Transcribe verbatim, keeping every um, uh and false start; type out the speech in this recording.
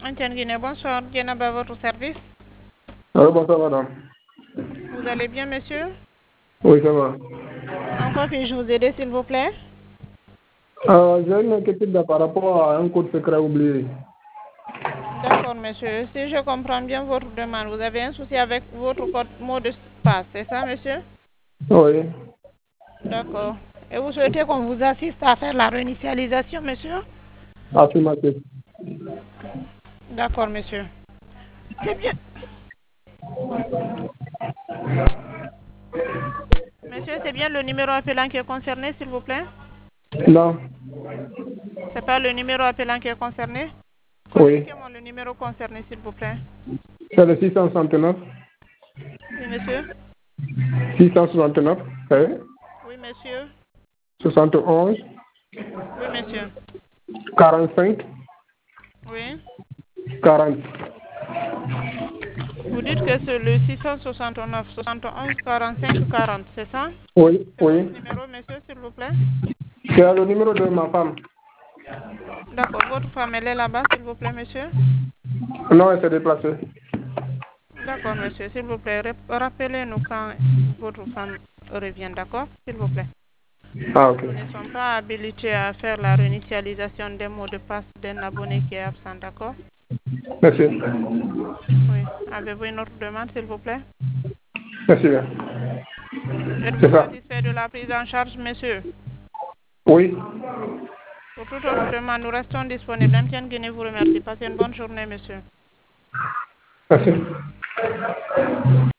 Antenne Guinée, bonsoir. Dienaba, votre service. Oui, bonsoir, madame. Vous allez bien, monsieur? Oui, ça va. En quoi puis-je vous aider, s'il vous plaît? Euh, J'ai une inquiétude par rapport à un code secret oublié. D'accord, monsieur. Si je comprends bien votre demande, vous avez un souci avec votre code mot de passe, c'est ça, monsieur? Oui. D'accord. Et vous souhaitez qu'on vous assiste à faire la réinitialisation, monsieur? Affirmatif. D'accord, monsieur. C'est bien. Monsieur, c'est bien le numéro appelant qui est concerné, s'il vous plaît? Non. C'est pas le numéro appelant qui est concerné? Oui. Communiquez-moi le numéro concerné, s'il vous plaît. C'est le six cent soixante-neuf. Oui, monsieur. six cent soixante-neuf. Oui. Oui, monsieur. soixante et onze. Oui, monsieur. quarante-cinq. Oui. quarante. Vous dites que c'est le six cent soixante-neuf, soixante et onze, quarante-cinq, quarante, c'est ça? Oui, C'est votre oui. numéro, monsieur, s'il vous plaît? C'est le numéro de ma femme. D'accord. Votre femme, elle est là-bas, s'il vous plaît, monsieur? Non, elle s'est déplacée. D'accord, monsieur. S'il vous plaît, rappelez-nous quand votre femme revient, d'accord? S'il vous plaît. Ah, ok. Nous ne sommes pas habilités à faire la réinitialisation des mots de passe d'un abonné qui est absent, d'accord? Merci. Oui. Avez-vous une autre demande, s'il vous plaît? Merci bien. Êtes-vous C'est ça. satisfait de la prise en charge, monsieur? Oui. Pour toute autre demande, nous restons disponibles. M T N Guinée vous remercie. Passez une bonne journée, monsieur. Merci.